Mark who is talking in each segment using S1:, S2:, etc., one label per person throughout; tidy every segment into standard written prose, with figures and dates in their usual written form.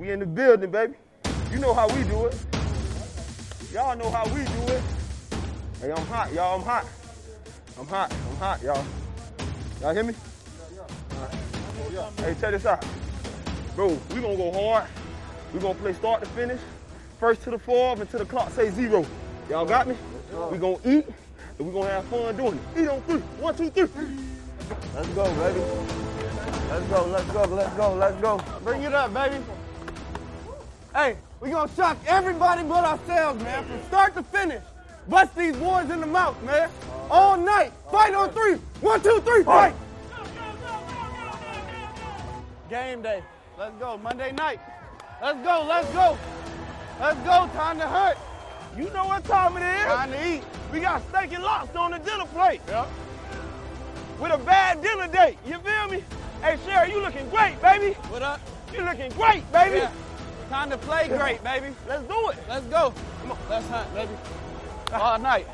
S1: We in the building, baby. You know how we do it. Y'all know how we do it. Hey, I'm hot, y'all. I'm hot. I'm hot, y'all. Y'all hear me? Hey, check this out. Bro, we gonna go hard. We gonna play start to finish. First to the 4 until the clock say 0. Y'all got me? We gonna eat, and we gonna have fun doing it. Eat on 3. 1, 2, 3. Let's go, baby. Let's go, let's go, let's go, let's go. Bring it up, baby.
S2: Hey, we gonna shock everybody but ourselves, man, from start to finish. Bust these boys in the mouth, man. All night. Fight on 3. 1, 2, 3, fight. Game day. Let's go. Monday night. Let's go, let's go. Let's go. Time to hunt.
S1: You know what time it is.
S2: Time to eat.
S1: We got steak and lobster on the dinner plate.
S2: Yep.
S1: With a bad dinner date. You feel me? Hey, Sherry, you looking great, baby.
S2: What up?
S1: You looking great, baby.
S2: Yeah. Time to play great, baby.
S1: Let's do it.
S2: Let's go. Come on. Let's hunt, baby. All night.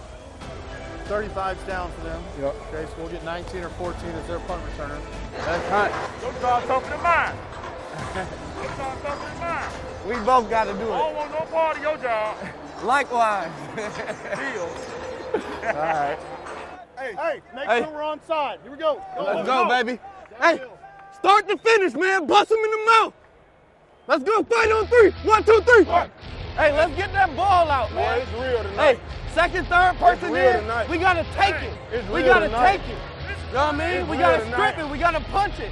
S3: 35's down for them.
S2: Yep.
S3: Okay, so we'll get 19 or 14 as their punt returner.
S2: Let's hunt.
S1: Your job tougher than mine. Your job tougher than mine.
S2: We both got to do
S1: I
S2: it.
S1: don't want no part of your job.
S2: Likewise.
S1: Deal.
S2: All right.
S3: Hey, make sure we're on side. Here we go.
S2: Let's go, baby. Hey, start to finish, man. Bust him in the mouth. Let's go. Fight on 3. 1, 2, 3. Fight. Hey, let's get that ball out,
S1: Boy,
S2: man.
S1: it's real tonight.
S2: Hey, second, third person
S1: real
S2: in.
S1: tonight.
S2: We got to take it.
S1: It's
S2: We
S1: real
S2: got to
S1: tonight.
S2: take it. You know what I mean?
S1: It's
S2: We got to
S1: real
S2: strip
S1: tonight.
S2: it. We got to punch it.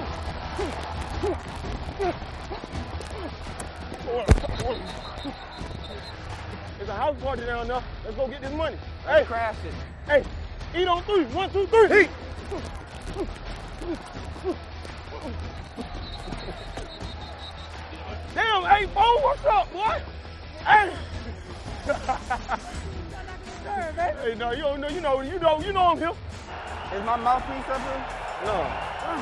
S1: There's a house party down there. Let's go get this money. Hey,
S2: Crash it.
S1: hey, eat on 3. 1, 2, 3. Eat. Damn, hey, Bo, what's up, boy? Hey. Hey, no, you know I'm here.
S2: Is my mouthpiece up here?
S1: No.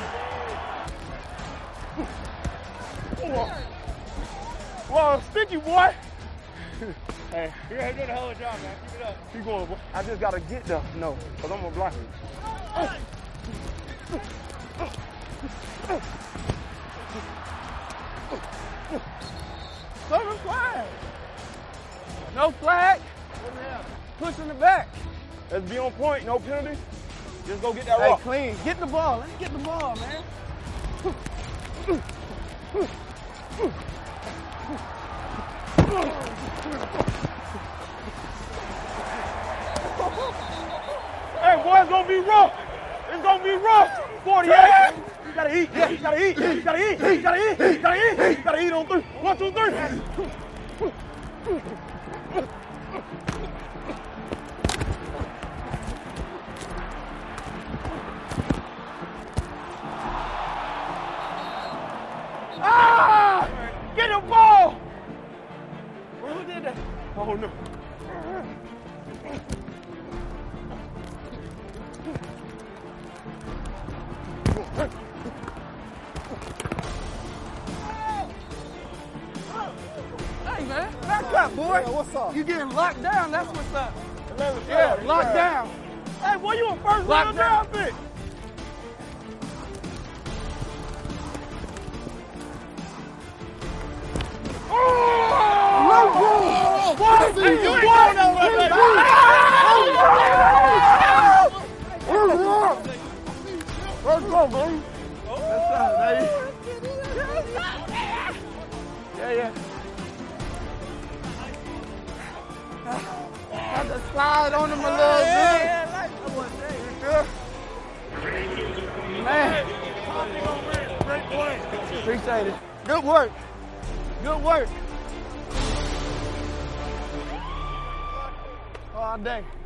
S1: Well, sticky, boy. Hey,
S3: You're doing a hell of a job, man. Keep it up.
S1: keep going, boy. I just gotta get there. No, because I'm gonna block you.
S2: Throw the flag. No flag. Push in the back.
S1: Let's be on point, no penalty. Just go get that
S2: Hey,
S1: rock.
S2: clean. Get the ball. Let's get the ball, man.
S1: Hey, boy, it's gonna be rough. It's gonna be rough. 48. You gotta eat. You gotta eat. You gotta eat. You gotta eat. You gotta eat. You gotta eat on 3. 1, 2, 3. Ah! Get the ball!
S2: Who did that?
S1: Oh no.
S2: Hey, man. Back up, boy.
S3: Yeah, what's up?
S2: You getting locked down. That's what's up.
S1: 11,
S2: Yeah,
S1: 12.
S2: locked down.
S1: Hey, boy, you a first
S2: Lock
S1: round
S2: down.
S1: draft pick. Oh! What? Hey, you ain't going nowhere, baby.
S2: Let's go, baby. That's up, baby. Yeah. Got to slide on him a little bit. Man.
S1: Great play.
S2: Appreciate it. Good work. Good work. All day.